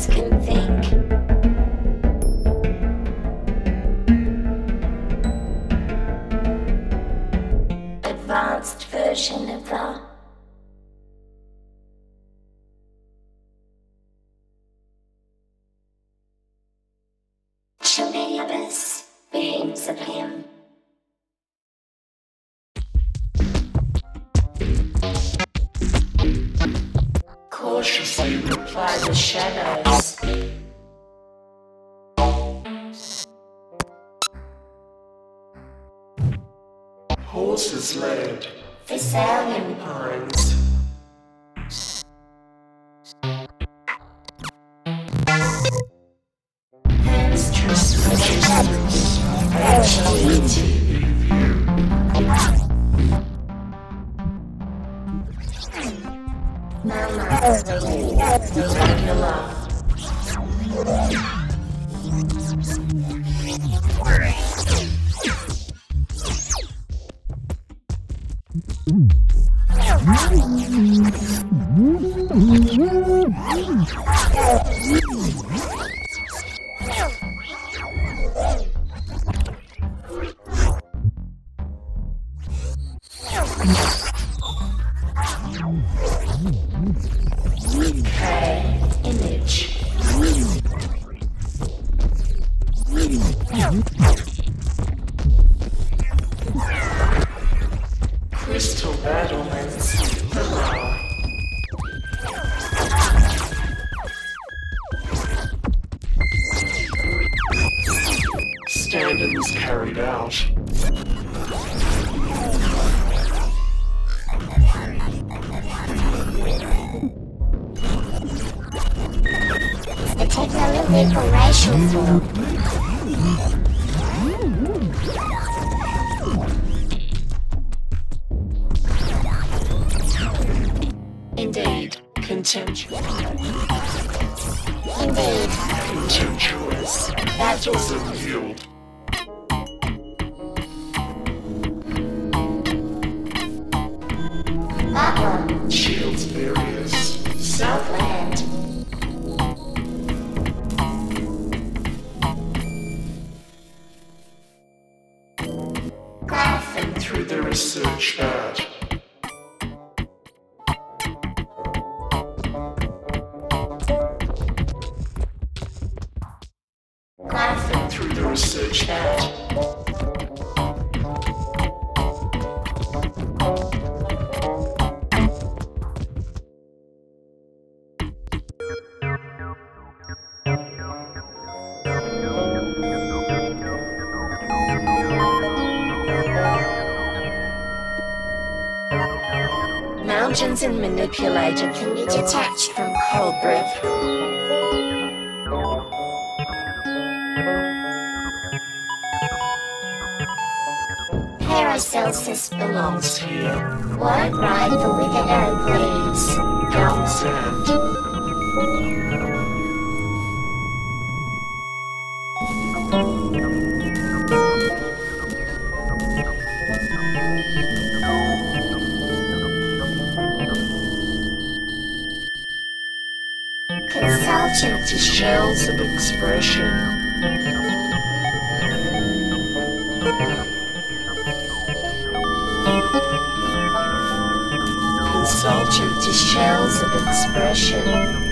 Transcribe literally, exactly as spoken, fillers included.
brains can think. Advanced version of the Chimneyabus beams of him. Cautiously reply the shadows. Horses led. Thessalian Pines. Hamstress registers. H D T. Mama, regular. K image. Crystal battlements. Hurrah. Stand-ins carried out. The technological racial form. Indeed, contemptuous. Indeed, Contemptuous. Battles of yield. Butler, Shields barriers. Southland. Graphing Through the research bat. Graphing Through the research bat. Mountains and manipulator can be detached from cold breath. Paracelsus belongs here. Won't ride the withered oak leaves. Down sand. Consultant to Shells of expression. Consultant to shells of expression.